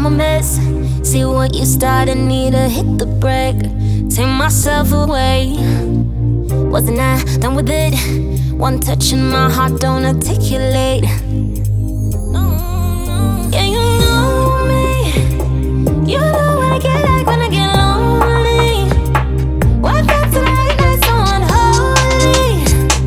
I'm a mess. See what you started, need to hit the brake. Take myself away. Wasn't I done with it? One touch and my heart don't articulate. Yeah, you know me. You know what I get like when I get lonely. Why that's late night so unholy?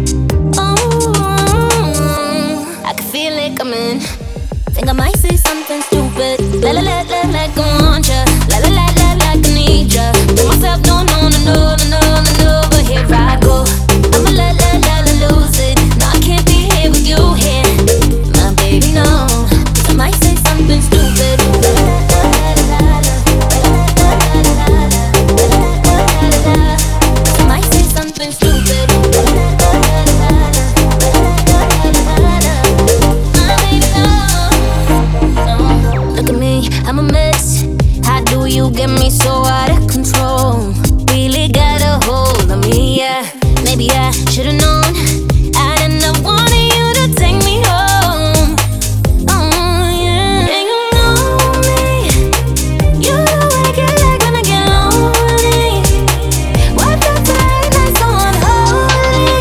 Oh, I can feel it coming. Think I might say something stupid. La la la la, like I want ya. La la la la, like I need ya. Tell myself no no no no no no no no, but here I go. I'ma la la la la lose it. No, I can't be here with you here, my baby. No, I might say something stupid. La la la la la la, la la la la la. I might say something stupid. La la la la la, la la la la. My baby, no. Look at me, I'm a mess. How do you get me so out of control? Really got a hold on me, yeah. Maybe I should've known. I'd end up wanting you to take me home. Oh yeah, yeah, you know me. You know what I get like when I get lonely. Why that's late night so unholy?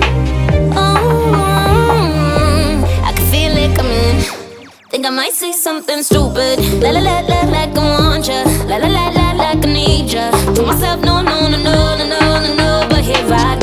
Oh, I can feel it coming. Think I might say something stupid. La la la la, like I want ya. La la la la, like I need ya. Tell myself no no no no no no no no, but here I go.